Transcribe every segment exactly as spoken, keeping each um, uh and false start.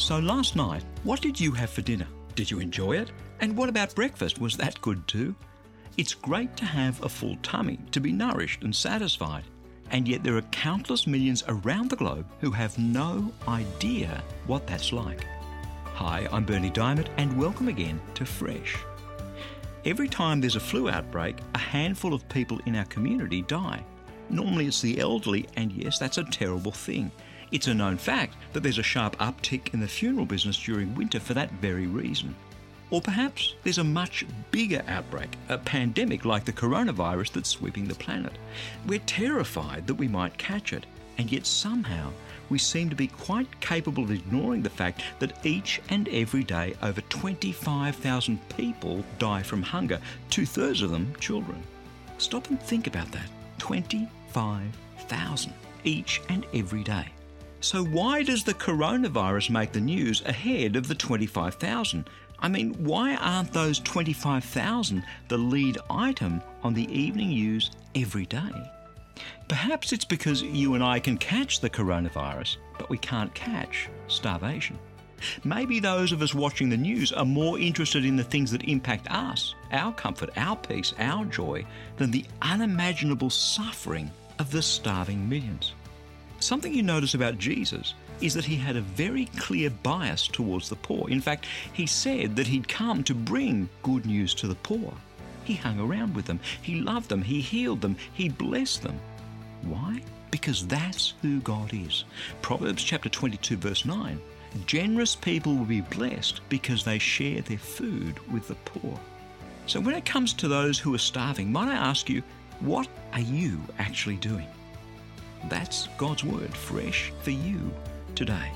So last night, what did you have for dinner? Did you enjoy it? And what about breakfast? Was that good too? It's great to have a full tummy, to be nourished and satisfied. And yet there are countless millions around the globe who have no idea what that's like. Hi, I'm Bernie Diamond, and welcome again to Fresh. Every time there's a flu outbreak, a handful of people in our community die. Normally it's the elderly, and yes, that's a terrible thing. It's a known fact that there's a sharp uptick in the funeral business during winter for that very reason. Or perhaps there's a much bigger outbreak, a pandemic like the coronavirus that's sweeping the planet. We're terrified that we might catch it, and yet somehow we seem to be quite capable of ignoring the fact that each and every day over twenty-five thousand people die from hunger, two-thirds of them children. Stop and think about that. twenty-five thousand each and every day. So why does the coronavirus make the news ahead of the twenty-five thousand? I mean, why aren't those twenty-five thousand the lead item on the evening news every day? Perhaps it's because you and I can catch the coronavirus, but we can't catch starvation. Maybe those of us watching the news are more interested in the things that impact us, our comfort, our peace, our joy, than the unimaginable suffering of the starving millions. Something you notice about Jesus is that he had a very clear bias towards the poor. In fact, he said that he'd come to bring good news to the poor. He hung around with them, he loved them, he healed them, he blessed them. Why? Because that's who God is. Proverbs chapter twenty-two verse nine, generous people will be blessed because they share their food with the poor. So when it comes to those who are starving, might I ask you, what are you actually doing? That's God's Word, fresh for you today.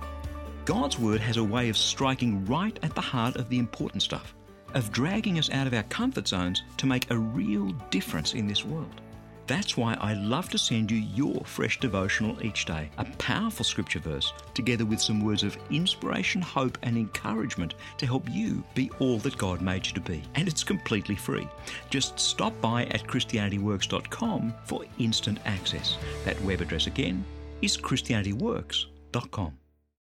God's Word has a way of striking right at the heart of the important stuff, of dragging us out of our comfort zones to make a real difference in this world. That's why I love to send you your fresh devotional each day, a powerful scripture verse, together with some words of inspiration, hope and encouragement to help you be all that God made you to be. And it's completely free. Just stop by at christianity works dot com for instant access. That web address again is christianity works dot com.